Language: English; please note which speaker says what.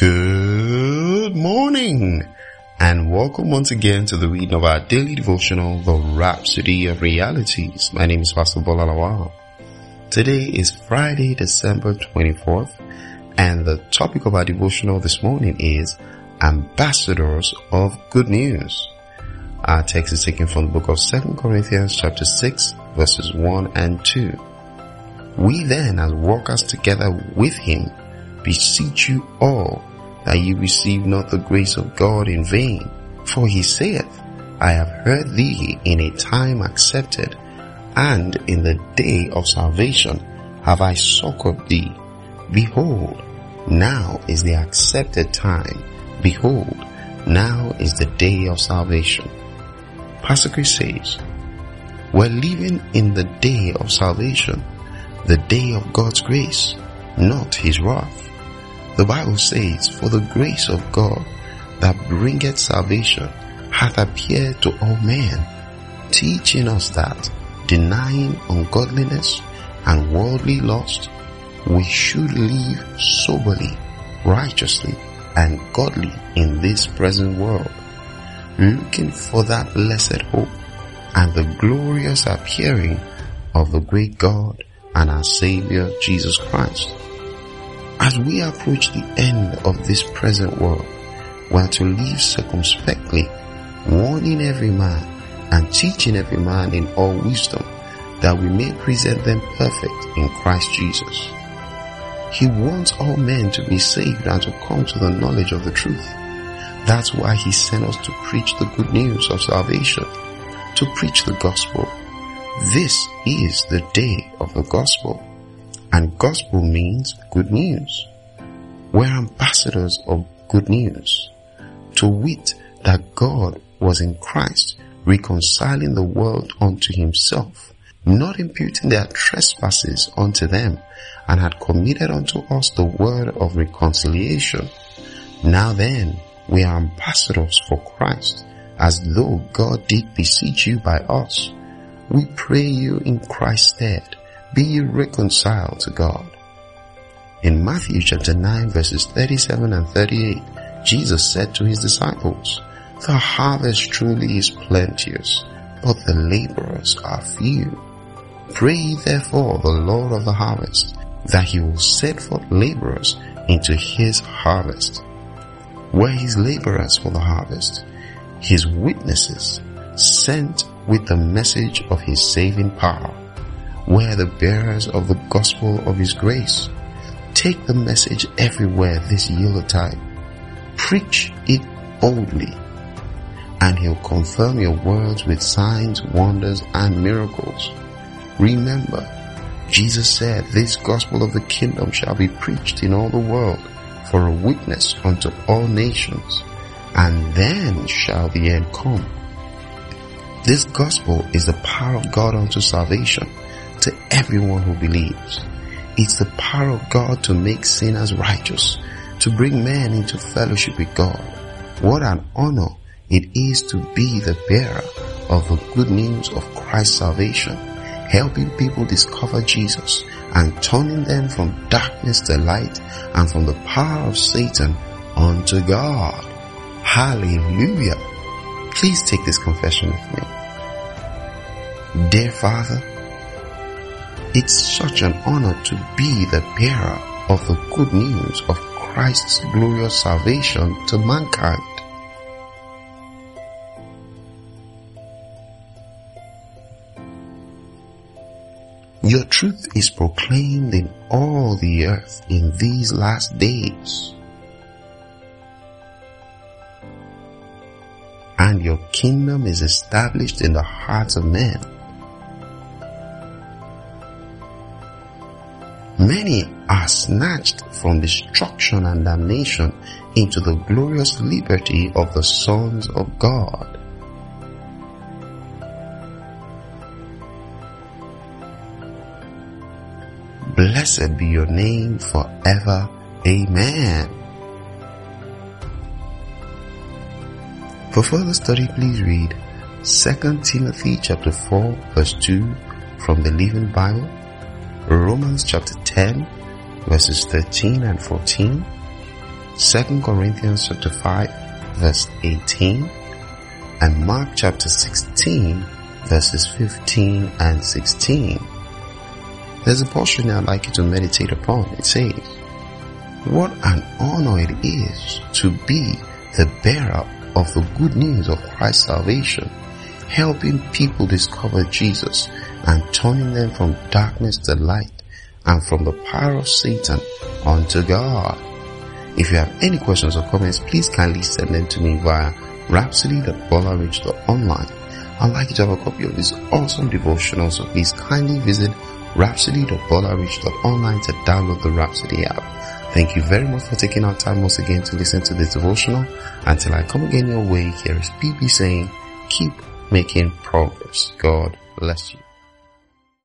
Speaker 1: Good morning and welcome once again to the reading of our daily devotional, The Rhapsody of Realities. My name is Pastor Bola Lawal. Today is Friday, December 24th, and the topic of our devotional this morning is Ambassadors of Good News. Our text is taken from the book of 2 Corinthians chapter 6 verses 1 and 2. We then, as workers together with him, beseech you all that ye receive not the grace of God in vain. For he saith, I have heard thee in a time accepted, and in the day of salvation have I succored thee. Behold, now is the accepted time. Behold, now is the day of salvation. Pastor Chris says, we're living in the day of salvation, the day of God's grace, not his wrath. The Bible says, for the grace of God that bringeth salvation hath appeared to all men, teaching us that, denying ungodliness and worldly lust, we should live soberly, righteously, and godly in this present world, looking for that blessed hope and the glorious appearing of the great God and our Savior Jesus Christ. As we approach the end of this present world, we are to live circumspectly, warning every man and teaching every man in all wisdom, that we may present them perfect in Christ Jesus. He wants all men to be saved and to come to the knowledge of the truth. That's why he sent us to preach the good news of salvation, to preach the gospel. This is the day of the gospel. And gospel means good news. We're ambassadors of good news. To wit, that God was in Christ, reconciling the world unto himself, not imputing their trespasses unto them, and had committed unto us the word of reconciliation. Now then, we are ambassadors for Christ, as though God did beseech you by us. We pray you in Christ's stead, be ye reconciled to God. In Matthew chapter 9 verses 37 and 38, Jesus said to his disciples, the harvest truly is plenteous, but the laborers are few. Pray ye therefore the Lord of the harvest, that he will send forth laborers into his harvest. Were his laborers for the harvest, his witnesses, sent with the message of his saving power. We're the bearers of the gospel of his grace. Take the message everywhere this Yuletide. Preach it boldly, and he'll confirm your words with signs, wonders, and miracles. Remember, Jesus said, this gospel of the kingdom shall be preached in all the world for a witness unto all nations, and then shall the end come. This gospel is the power of God unto salvation to everyone who believes. It's the power of God to make sinners righteous, to bring men into fellowship with God. What an honor it is to be the bearer of the good news of Christ's salvation, helping people discover Jesus and turning them from darkness to light and from the power of Satan unto God. Hallelujah. Please take this confession with me. Dear Father, it's such an honor to be the bearer of the good news of Christ's glorious salvation to mankind. Your truth is proclaimed in all the earth in these last days, and your kingdom is established in the hearts of men. Many are snatched from destruction and damnation into the glorious liberty of the sons of God. Blessed be your name forever. Amen. For further study, please read 2 Timothy chapter 4 verse 2 from the Living Bible, Romans chapter 10 verses 13 and 14, 2 Corinthians chapter 5 verse 18 and Mark chapter 16 verses 15 and 16. There's a portion I'd like you to meditate upon. It says, "What an honor it is to be the bearer of the good news of Christ's salvation, helping people discover Jesus and turning them from darkness to light and from the power of Satan unto God." If you have any questions or comments, please kindly send them to me via rhapsody.bolarich.online. I'd like you to have a copy of this awesome devotional, so please kindly visit rhapsody.bolarich.online to download the Rhapsody app. Thank you very much for taking our time once again to listen to this devotional. Until I come again your way, here is PB saying, keep making progress. God bless you.